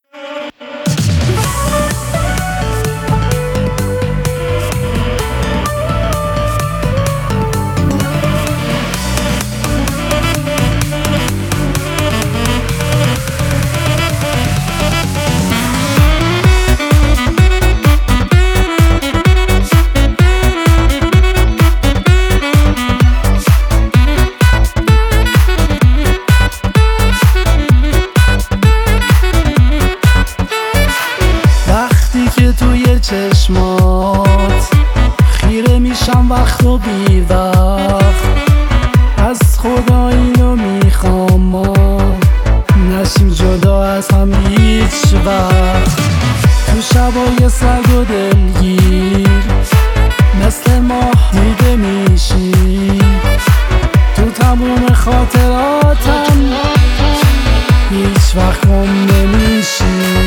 توی چشمات خیره میشم وقت و بی وقت، از خدا اینو میخوام ما نشیم جدا از هم هیچ وقت. تو شبای سرد و دلگیر مثل ماه دیده میشی، تو تموم خاطراتم هیچ وقت گم نمیشی.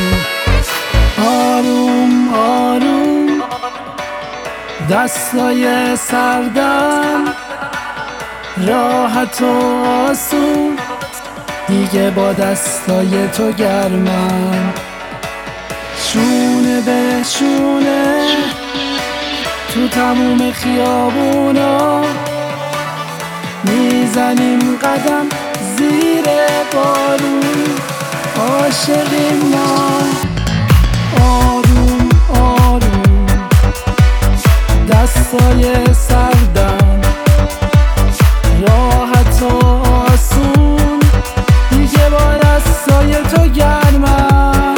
آروم آروم دستای سردم، راحت و آسون دیگه با دستای تو گرمم. شونه به شونه تو تموم خیابونا میزنیم قدم زیر بارون، عاشقیم ما. آروم آروم دستای سردم، راحت و آسون دیگه با دستای تو گرمم.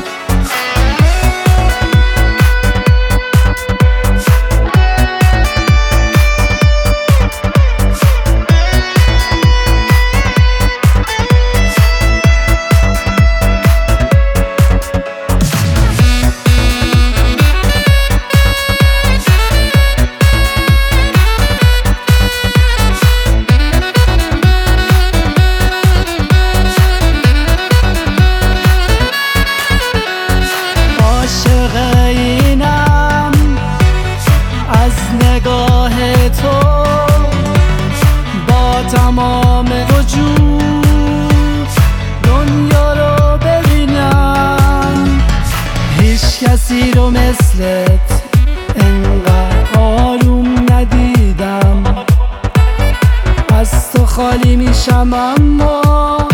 تمام وجود دنیا رو ببینم، هیچ کسی رو مثلت انقدر آروم ندیدم. از تو خالی میشم اما